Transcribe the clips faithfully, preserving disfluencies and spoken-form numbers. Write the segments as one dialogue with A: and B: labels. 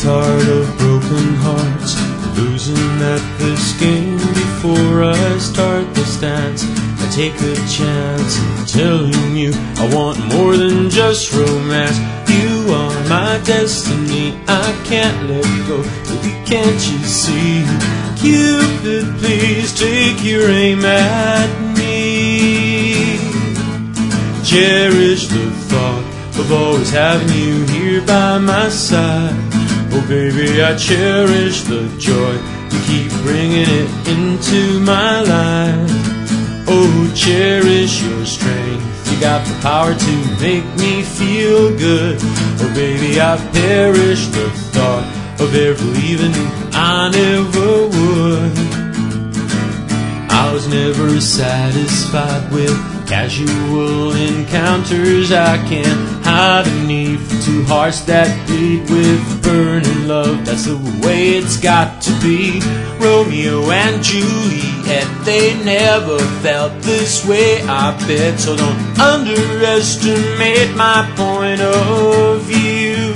A: tired of broken hearts, losing at this game. Before I start this dance, I take a chance in telling you I want more than just romance. You are my destiny, I can't let go. Baby, can't you see? Cupid, please take your aim at me. Cherish the thought of always having you here by my side. Oh baby, I cherish the joy you keep bringing it into my life. Oh, cherish your strength, you got the power to make me feel good. Oh baby, I perish the thought of ever leaving you, I never would. I was never satisfied with casual encounters. I can't hide beneath two hearts that beat with burning love. That's the way it's got to be. Romeo and Juliet, they never felt this way, I bet. So don't underestimate my point of view.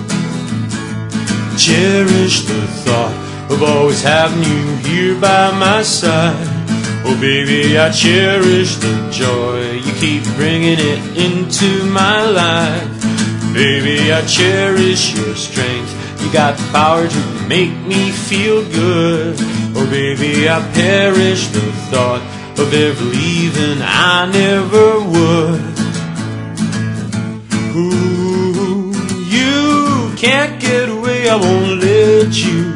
A: Cherish the thought of always having you here by my side. Oh baby, I cherish the joy you keep bringing it into my life. Baby, I cherish your strength, you got the power to make me feel good. Oh baby, I perish the thought of ever leaving, I never would. Ooh, you can't get away, I won't let you.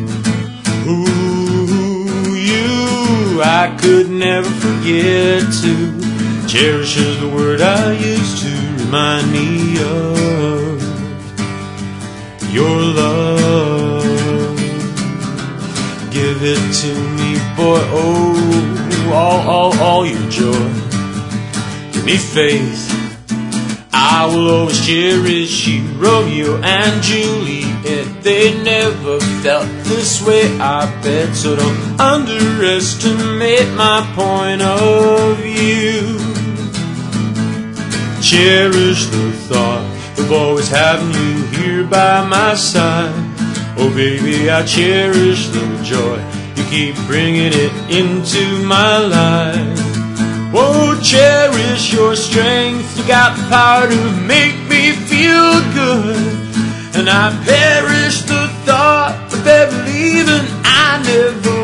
A: Ooh, you, I could never forget to. Cherish is the word I use to remind me of your love. Give it to me, boy, oh, all, all, all your joy. Give me faith, I will always cherish you. Romeo and Juliet, they never felt this way, I bet. So don't underestimate my point of view. Cherish the thought of always having you here by my side. Oh baby, I cherish the joy you keep bringing it into my life. Oh, cherish your strength, you got the power to make me feel good. And I perish the thought of ever leaving, I never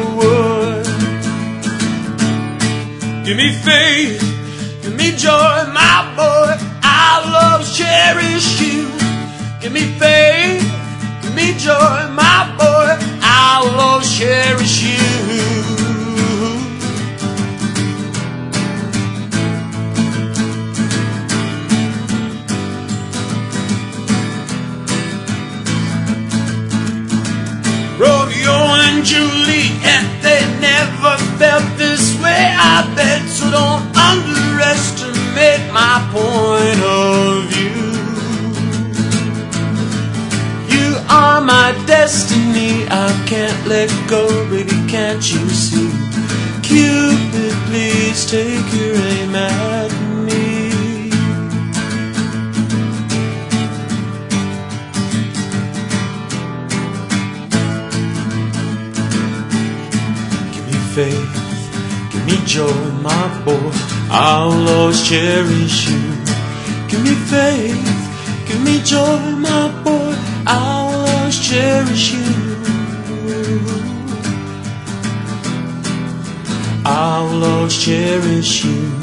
A: would. Give me faith, give me joy, my boy, I'll always cherish you. Give me faith, give me joy, my boy, I'll always cherish you. Romeo and Juliet, they never felt this way, I bet. So don't underestimate my point of view. You are my destiny, I can't let go, baby, can't you see? Cupid, please take your aim at me. Faith, give me joy, my boy, I'll always cherish you. Give me faith, give me joy, my boy, I'll always cherish you. I'll always cherish you.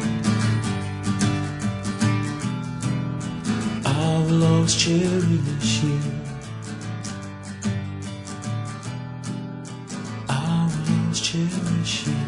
A: I'll always cherish you. Cherish you.